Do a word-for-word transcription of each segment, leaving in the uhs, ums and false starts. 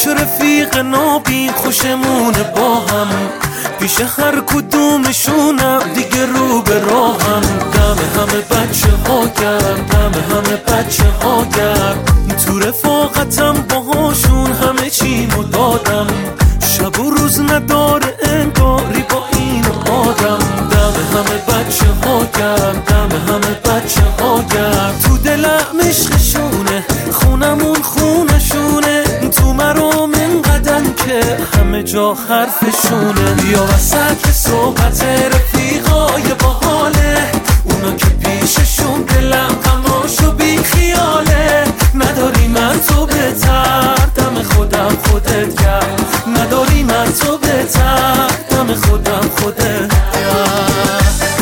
چه رفیق نابین خوشمونه با هم، پیش هر کدومشونم دیگه رو به راهم. دم همه بچه ها گرم، دم همه بچه ها گرم، تو رفاقتم باهاشون همه چیمو دادم. شب و روز نداره انگاری با این آدم. دم همه بچه ها گرم، دم همه بچه ها گرم، تو دلم عشقشونه، خونمون خونشونه، تو مرام اینقدرن که همه جا حرفشونه. یا وسط صحبت رفیقای باحاله، اونا که پیششون دلم غماشو بی خیاله. نداری من تو بهتر، دم خودم خودت گرم، نداری من تو بهتر، دم خودم خودت گرم.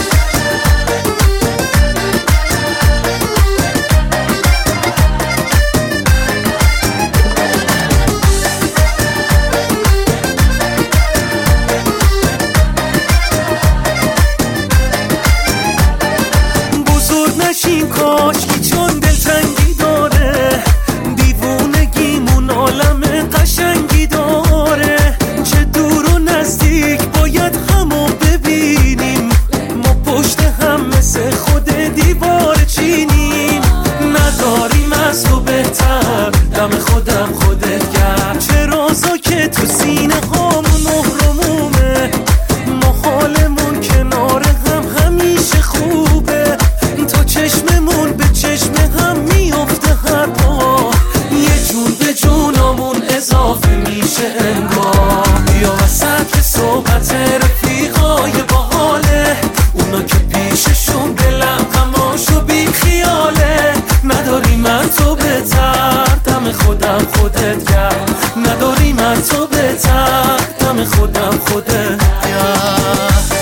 نشیم کاشکی چون دلتنگی داره، دیوونگیمون عالم قشنگی داره. چه دور و نزدیک باید همو ببینیم، ما پشت هم مثل خود دیوار چینیم. نداریم از تو بهتر، دم خودم خودت گرم، چه رازا که تو سینه هامون مهرمومه. ما حالمون کنار هم همیشه خوبه، چشممون به چشم هم میفته هر پا، یه جون به جونمون اضافه میشه انگار. یا وسط صحبت رفیقای باحاله، اونا که پیششون دلم غماشو بی خیاله. نداری من تو بهتر، دم خودم خودت گرم، نداری من تو بهتر، دم خودم خودت گرم.